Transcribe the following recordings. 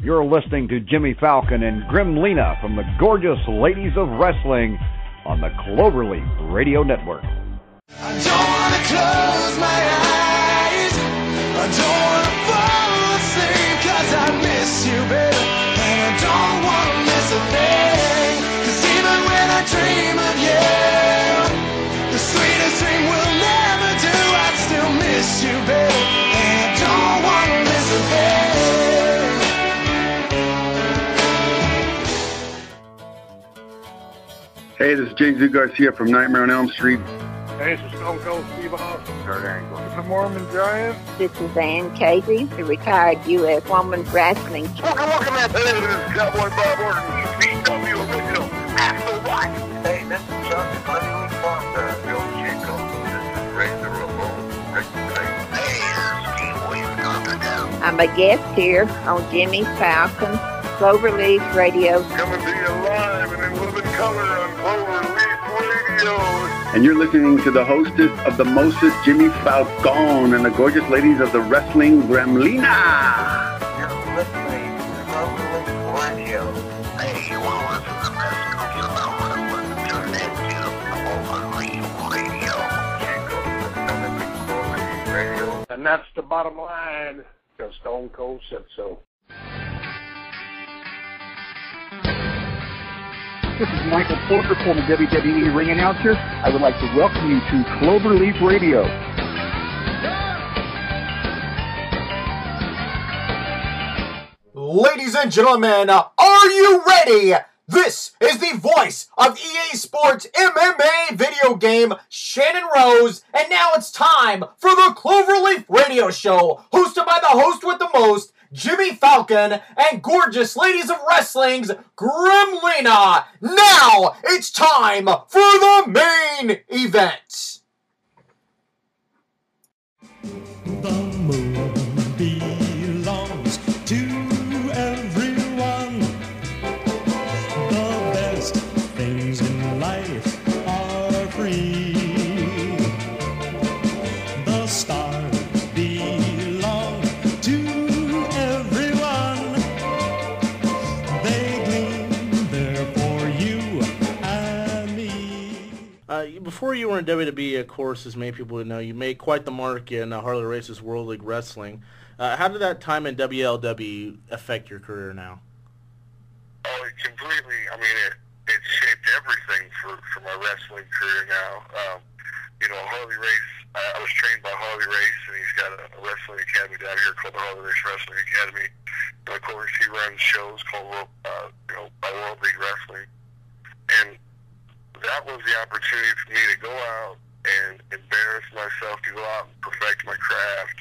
You're listening to Jimmy Falcon and Grim Lena from the gorgeous Ladies of Wrestling on the Cloverleaf Radio Network. I don't want to close my eyes. I don't want to fall asleep, 'cause I miss you, baby. And I don't want to miss a thing, 'cause even when I dream of you, the sweetest dream will never do. I'd still miss you, baby. And I don't want to miss a thing. Hey, this is Jay-Z Garcia from Nightmare on Elm Street. Hey, this is Stone Cold Steve Austin. Kurt Angle. The Mormon Giant. This is Ann Casey, the retired U.S. Women's Wrestling. Welcome out to this is Cowboy Bob Orton, CW original. After what? Hey, this is Chuck Honeywood Foster. Bill Chico. This is Razor Ramon. Hey, this is Steve Williams Compton. I'm a guest here on Jimmy Falcon, Cloverleaf Radio. Coming to you live and in living color on Cloverleaf Radio. And you're listening to the hostess of the mostest, Jimmy Falcon, and the gorgeous ladies of the wrestling, Gremlina. You're listening to Cloverleaf Radio. Hey, you want to listen to the best groups about wrestling? Turn into Cloverleaf Radio. And that's the bottom line, because Stone Cold said so. This is Michael Porter, former WWE ring announcer. I would like to welcome you to Cloverleaf Radio. Ladies and gentlemen, are you ready? This is the voice of EA Sports MMA video game, Shannon Rose, and now it's time for the Cloverleaf Radio Show, hosted by the host with the most, Jimmy Falcon, and gorgeous ladies of wrestling's Gremlina. Now it's time for the main event. The moon belongs to everyone. The best things in life are free. The stars belong to everyone. They gleam there for you and me. Before you were in WWE, of course, as many people would know, you made quite the mark in Harley Race's World League Wrestling. How did that time in WLW affect your career now? Oh, it completely, I mean, it shaped everything for my wrestling career now. Harley Race, I was trained by Harley Race, and he's got a wrestling academy down here called the Harley Race Wrestling Academy. And of course, he runs shows called, World League Wrestling. And that was the opportunity for me to go out and embarrass myself, to go out and perfect my craft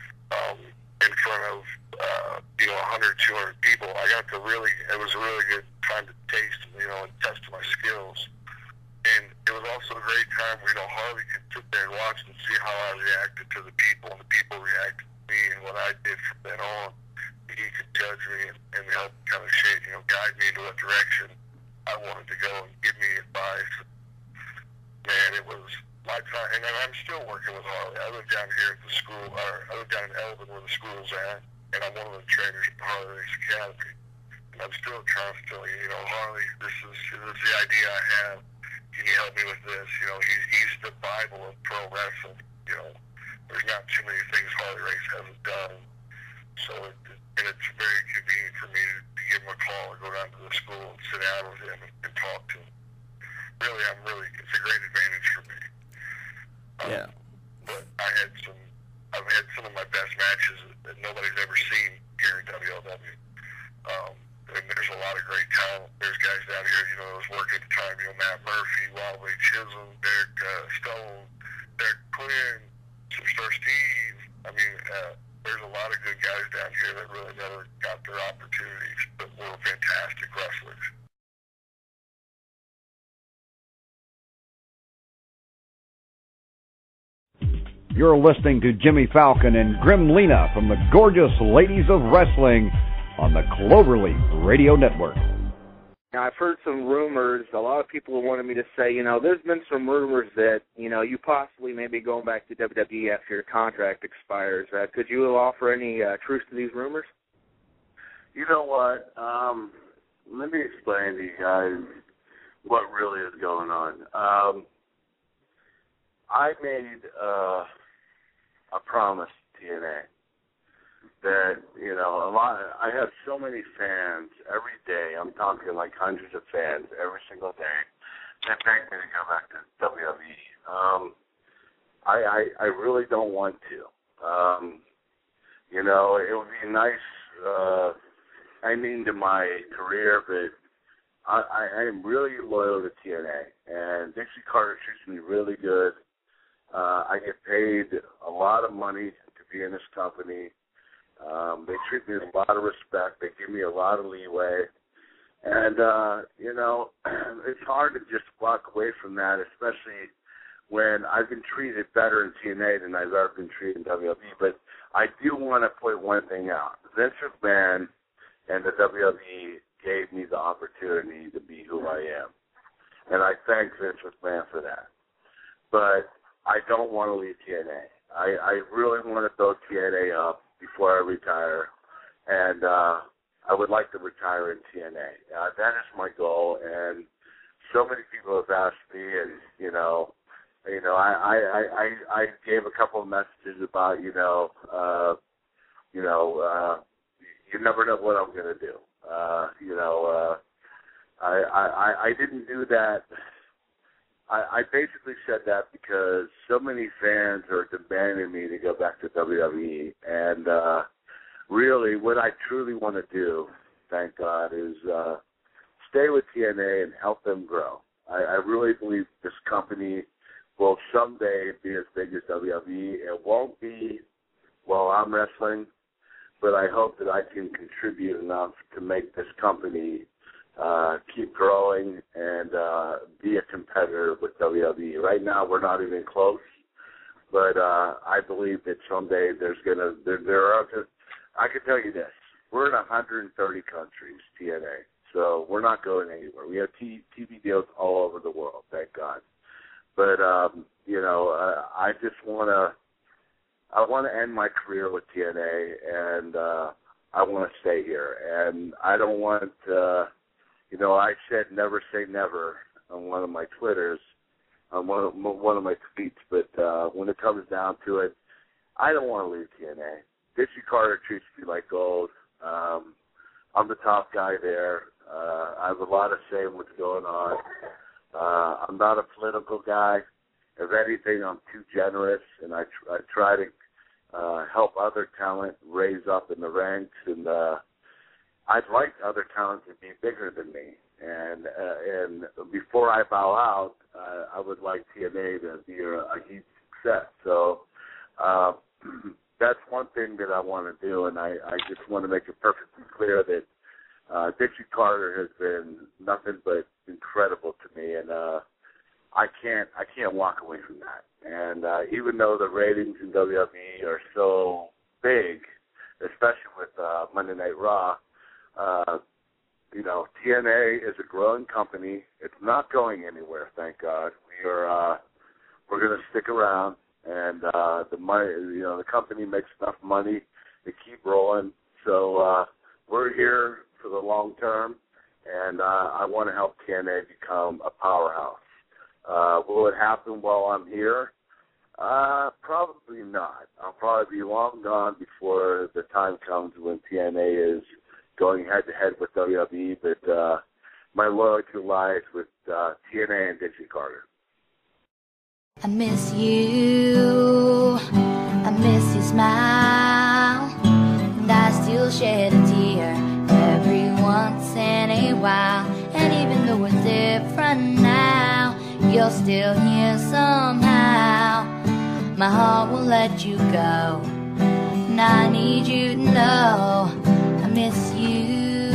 in front of 100, 200 people. I got to it was a really good time to taste, and test my skills. And it was also a great time where, Harley could sit there and watch and see how I reacted to the people, and the people reacted to me, and what I did from then on. He could judge me and help kind of shape, guide me into what direction I wanted to go and give me advice. Man, it was my time, and I'm still working with Harley. I live down here at the school, I live down in Elvin where the school's at, and I'm one of the trainers at the Harley Race Academy. And I'm still constantly, Harley, this is the idea I have. Can you help me with this? He's the Bible of pro wrestling. There's not too many things Harley Race hasn't done. So, it's very convenient for me to give him a call or go down to the school and sit down with him and talk to him. Really, it's a great advantage for me. Yeah. But I've had some of my best matches that nobody's ever seen here in WLW. And there's a lot of great talent. There's guys down here, that was working at the time, Matt Murphy, Wildway Chisholm, Derek Stone, Derek Quinn, Superstar Steve. I mean, there's a lot of good guys down here that really never got their opportunities, but were fantastic wrestlers. You're listening to Jimmy Falcon and Gremlina from the gorgeous Ladies of Wrestling on the Cloverleaf Radio Network. Now, I've heard some rumors. A lot of people wanted me to say, there's been some rumors that, you possibly may be going back to WWE after your contract expires. Could you offer any truth to these rumors? You know what? Let me explain to you guys what really is going on. I made a promise to TNA that, you know, I have so many fans every day. I'm talking like hundreds of fans every single day that beg me to go back to WWE. I really don't want to. You know, it would be nice ending to my career, but I am really loyal to TNA, and Dixie Carter treats me really good. I get paid a lot of money to be in this company. They treat me with a lot of respect. They give me a lot of leeway. And, you know, it's hard to just walk away from that, especially when I've been treated better in TNA than I've ever been treated in WWE. But I do want to point one thing out. Vince McMahon and the WWE gave me the opportunity to be who I am. And I thank Vince McMahon for that. But I don't want to leave TNA. I really want to throw TNA up before I retire. And I would like to retire in TNA. That is my goal. And so many people have asked me, and, you know, I gave a couple of messages about, you never know what I'm going to do. I didn't do that. I basically said that because so many fans are demanding me to go back to WWE. And really what I truly want to do, thank God, is stay with TNA and help them grow. I really believe this company will someday be as big as WWE. It won't be while I'm wrestling, but I hope that I can contribute enough to make this company keep growing and be a competitor with WWE. Right now, we're not even close, but I believe that someday I can tell you this, we're in 130 countries, TNA, so we're not going anywhere. We have TV deals all over the world, thank God. But, I just want to end my career with TNA, and I want to stay here. And I don't want, I said never say never on one of my Twitters, on one of my tweets, but when it comes down to it, I don't want to leave TNA. Dixie Carter treats me like gold. I'm the top guy there. I have a lot of say in what's going on. I'm not a political guy. If anything, I'm too generous, and I try to help other talent raise up in the ranks, and I'd like other talent to be bigger than me. And before I bow out, I would like TNA to be a huge success. So that's one thing that I want to do, and I just want to make it perfectly clear that Dixie Carter has been nothing but incredible to me, and I can't walk away from that. And even though the ratings in WWE are so big, especially with Monday Night Raw, TNA is a growing company. It's not going anywhere, thank God. We're going to stick around, and the money, the company makes enough money to keep rolling. So we're here for the long term, and I want to help TNA become a powerhouse. Will it happen while I'm here? Probably not. I'll probably be long gone before the time comes when TNA is going head-to-head with WWE, but my loyalty lies with TNA and Dixie Carter. I miss you, I miss your smile, and I still shed a tear every once in a while. And even though we're different now, you're still here somehow. My heart won't let you go, and I need you to know I miss you.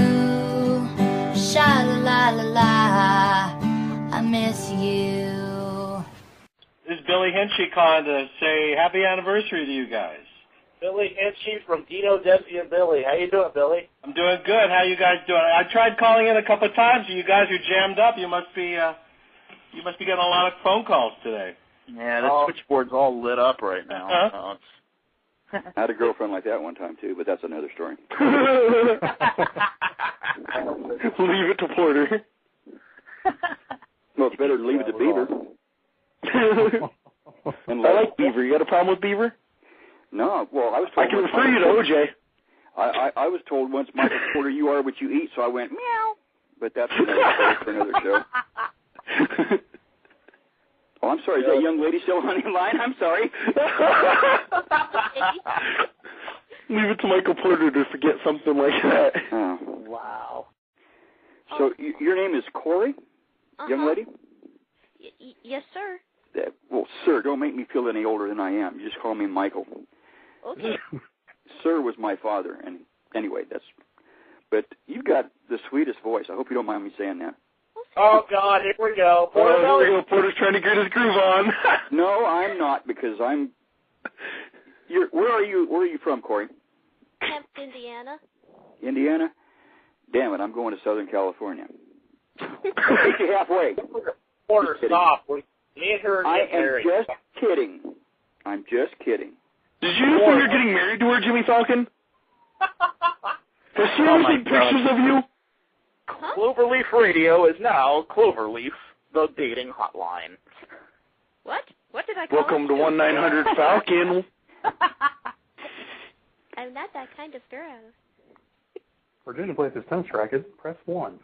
Sha-la-la-la-la, I miss you. This is Billy Hinchy calling to say happy anniversary to you guys. Billy Hinchy from Dino, Desi, and Billy. How you doing, Billy? I'm doing good. How you guys doing? I tried calling in a couple of times. You guys are jammed up. You must be getting a lot of phone calls today. Yeah, the switchboard's all lit up right now. I had a girlfriend like that one time, too, but that's another story. Leave it to Porter. Well, it's better to leave it to Beaver. I like Beaver. You got a problem with Beaver? No. Well, I was told... I can refer you to OJ. I was told once, Michael Porter, you are what you eat, so I went, meow. But that's another story for another show. Oh, I'm sorry. Is that young lady still on the line? I'm sorry. Leave it to Michael Porter to forget something like that. Oh. Wow. So your name is Corey, young lady? Yes, sir. Well, sir, don't make me feel any older than I am. You just call me Michael. Okay. Sir was my father, and anyway, but you've got the sweetest voice. I hope you don't mind me saying that. Oh, God, here we go. Porter's trying to get his groove on. No, I'm not, because where are you from, Corey? Kemp, Indiana. Indiana? Damn it, I'm going to Southern California. Meet you halfway. Porter, stop. Me and her I get married. am just kidding. I'm just kidding. Did you say you're getting married to her, Jimmy Falcon? Has she ever seen pictures of you? Cloverleaf Radio is now Cloverleaf, the dating hotline. What? What did I call Welcome to 1-900-FALCON. I'm not that kind of girl. Virginia plays his tennis racket. Press 1.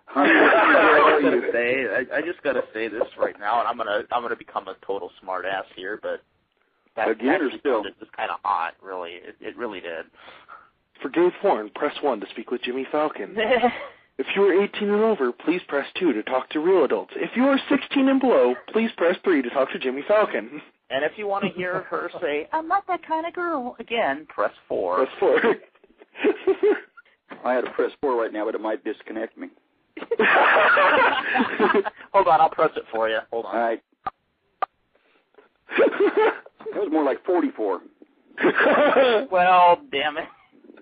I just gotta say this right now, and I'm gonna become a total smart ass here, but that actually sounded just kind of hot, really. It really did. For Dave Horn, press 1 to speak with Jimmy Falcon. If you are 18 and over, please press 2 to talk to real adults. If you are 16 and below, please press 3 to talk to Jimmy Falcon. And if you want to hear her say, I'm not that kind of girl, again, press 4. Press 4. I had to press 4 right now, but it might disconnect me. Hold on, I'll press it for you. Hold on. All right. That was more like 44. Well, damn it.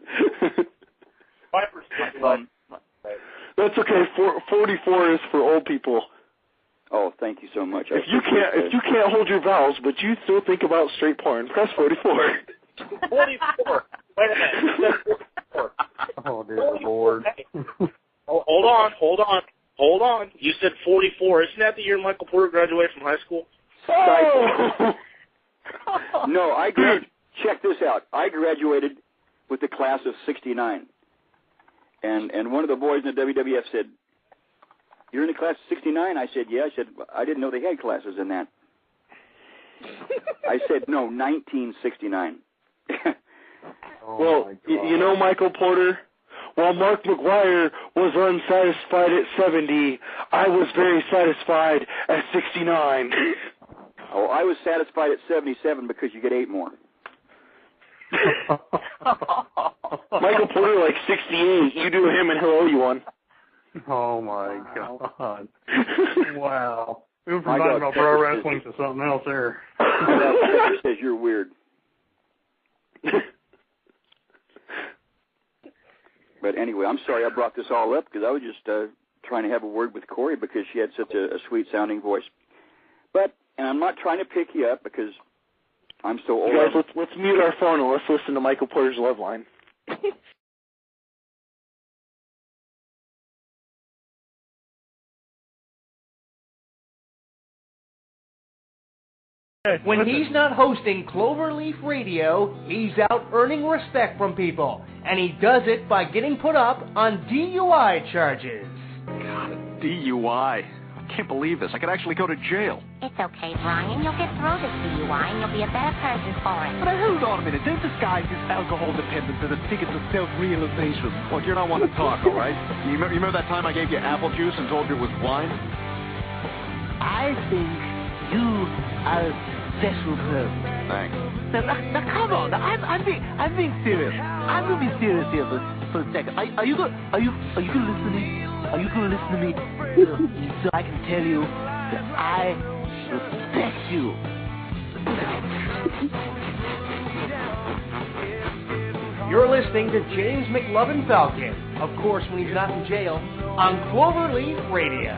That's okay. 44 is for old people. Oh, thank you so much. If you can't hold your vowels, but you still think about straight porn, press 44. 44. Wait a minute. 44. Oh, dear Lord. Oh, hold on. You said 44. Isn't that the year Michael Porter graduated from high school? Oh! No, check this out. I graduated with the class of 69. And one of the boys in the WWF said, "You're in the class of 69?" I said, "Yeah." I said, "I didn't know they had classes in that." I said, "No, 1969. Well, you know, Michael Porter, while Mark McGuire was unsatisfied at 70, I was very satisfied at 69. Oh, I was satisfied at 77 because you get 8 more. Michael Porter, like 68. You do him and he'll owe you one. Oh, my God. Wow. We were from talking about pro wrestling to something else there. That says you're weird. But anyway, I'm sorry I brought this all up because I was just trying to have a word with Corey because she had such a sweet-sounding voice. And I'm not trying to pick you up because I'm so old. Guys, let's mute our phone and let's listen to Michael Porter's love line. When he's not hosting Cloverleaf Radio, he's out earning respect from people. And he does it by getting put up on DUI charges. God, DUI? I can't believe this. I could actually go to jail. It's okay, Brian. You'll get through this DUI and you'll be a better person for it. But hold on a minute. Don't disguise this alcohol dependence as a ticket to self-realization. Look, you're not one to talk, all right? You remember that time I gave you apple juice and told you it was wine? I think you are a special person. Thanks. Now come on. I'm being serious. I'm gonna be serious here for a second. Are you gonna listen to me? Are you gonna listen to me so I can tell you that I respect you? You're listening to James McLovin Falcon, of course when he's not in jail, on Cloverleaf Radio.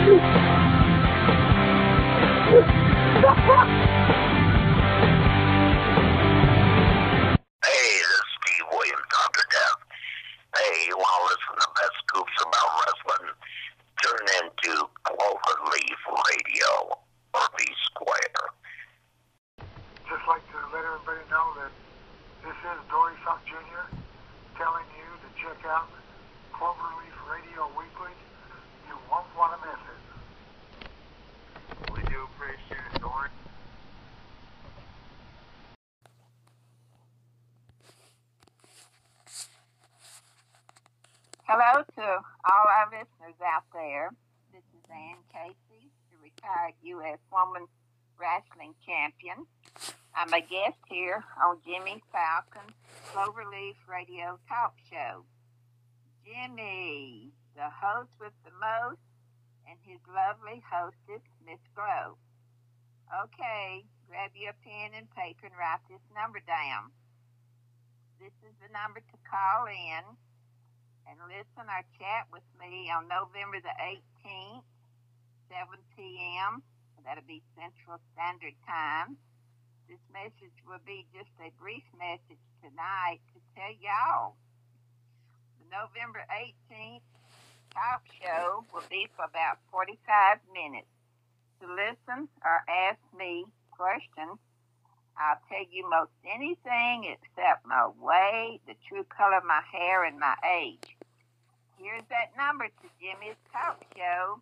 Hey, this is Steve Williams, Dr. Death. Hey, you want to listen to the best scoops about wrestling? Turn into Cloverleaf Radio or B Square. Just like to let everybody know that this is Dory Funk Jr. telling you to check out Cloverleaf Radio Weekly. You won't want to miss it. We do appreciate it, Dory. Hello to all our listeners out there. This is Ann Casey, the retired U.S. Women's Wrestling Champion. I'm a guest here on Jimmy Falcon's Cloverleaf Radio Talk Show. Jimmy, the host with the most, and his lovely hostess, Miss Glow. Okay, grab your pen and paper and write this number down. This is the number to call in and listen or chat with me on November the 18th, 7 p.m. That'll be Central Standard Time. This message will be just a brief message tonight to tell y'all. The November 18th talk show will be for about 45 minutes. To listen or ask me questions, I'll tell you most anything except my weight, the true color of my hair, and my age. Here's that number to Jimmy's Talk Show,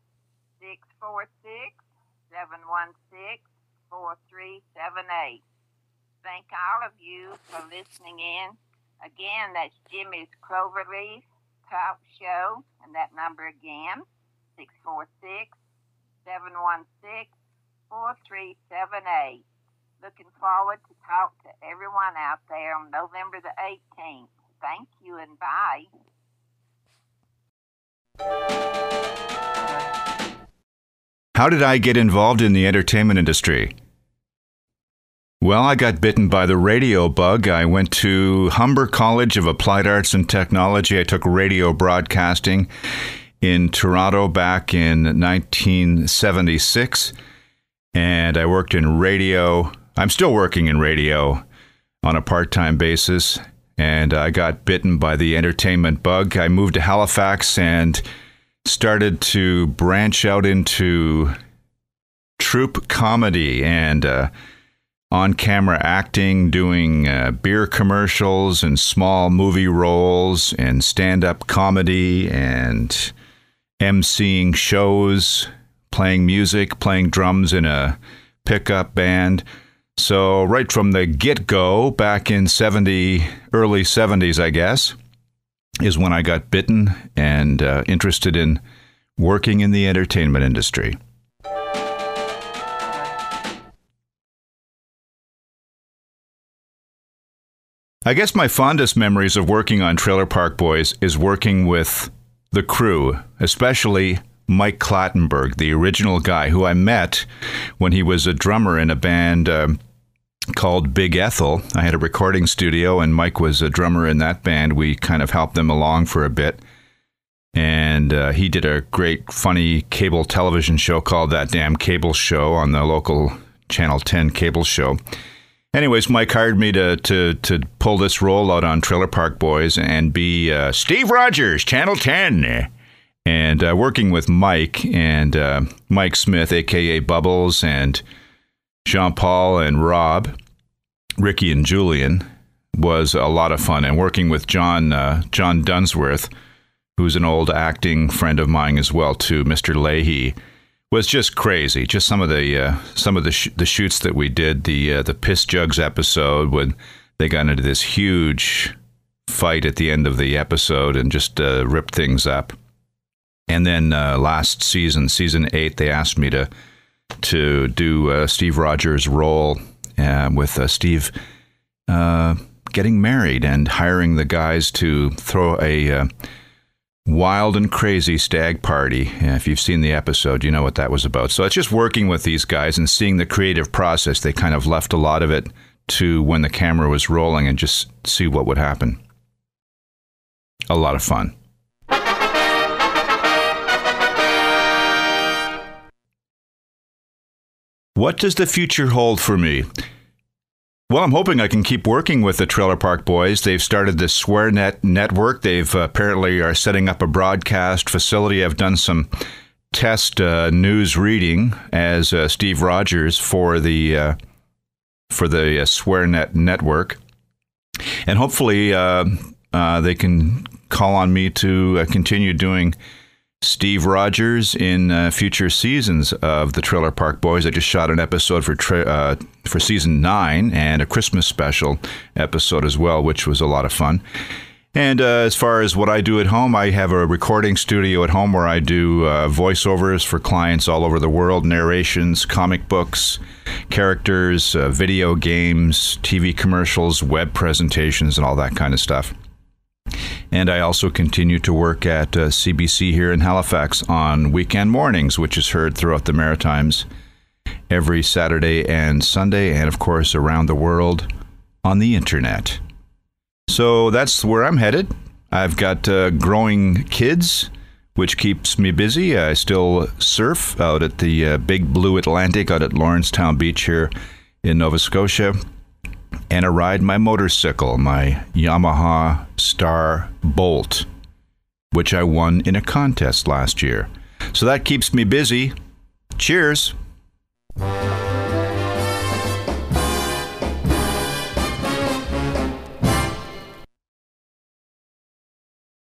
646-716-4378. Thank all of you for listening in. Again, that's Jimmy's Cloverleaf Talk Show, and that number again, 646-716-4378. Looking forward to talk to everyone out there on November the 18th. Thank you and bye. How did I get involved in the entertainment industry? Well, I got bitten by the radio bug. I went to Humber College of Applied Arts and Technology. I took radio broadcasting in Toronto back in 1976, and I worked in radio. I'm still working in radio on a part-time basis, and I got bitten by the entertainment bug. I moved to Halifax and started to branch out into troupe comedy and on-camera acting, doing beer commercials and small movie roles and stand-up comedy and emceeing shows, playing music, playing drums in a pickup band. So right from the get-go, back in early 70s, I guess, is when I got bitten and interested in working in the entertainment industry. I guess my fondest memories of working on Trailer Park Boys is working with the crew, especially Mike Clattenburg, the original guy who I met when he was a drummer in a band called Big Ethel. I had a recording studio, and Mike was a drummer in that band. We kind of helped them along for a bit. And he did a great, funny cable television show called That Damn Cable Show on the local Channel 10 cable show. Anyways, Mike hired me to pull this role out on Trailer Park Boys and be Steve Rogers, Channel 10. And working with Mike and Mike Smith, a.k.a. Bubbles, and Jean-Paul and Rob, Ricky and Julian, was a lot of fun. And working with John Dunsworth, who's an old acting friend of mine as well, too, Mr. Leahy, was just crazy. Just some of the shoots that we did, the Piss Jugs episode when they got into this huge fight at the end of the episode and just ripped things up. And then last season, season 8, they asked me to do Steve Rogers' role with Steve getting married and hiring the guys to throw a wild and crazy stag party. If you've seen the episode, you know what that was about. So it's just working with these guys and seeing the creative process. They kind of left a lot of it to when the camera was rolling and just see what would happen. A lot of fun. What does the future hold for me? Well, I'm hoping I can keep working with the Trailer Park Boys. They've started the SwearNet network. They've apparently are setting up a broadcast facility. I've done some test news reading as Steve Rogers for the SwearNet network. And hopefully they can call on me to continue doing Steve Rogers in future seasons of the Trailer Park Boys. I just shot an episode for season 9 and a Christmas special episode as well, which was a lot of fun. And as far as what I do at home, I have a recording studio at home where I do voiceovers for clients all over the world, narrations, comic books, characters, video games, TV commercials, web presentations, and all that kind of stuff. And I also continue to work at CBC here in Halifax on weekend mornings, which is heard throughout the Maritimes every Saturday and Sunday, and of course around the world on the internet. So that's where I'm headed. I've got growing kids, which keeps me busy. I still surf out at the Big Blue Atlantic out at Lawrencetown Beach here in Nova Scotia. And I ride my motorcycle, my Yamaha Star Bolt, which I won in a contest last year. So that keeps me busy. Cheers.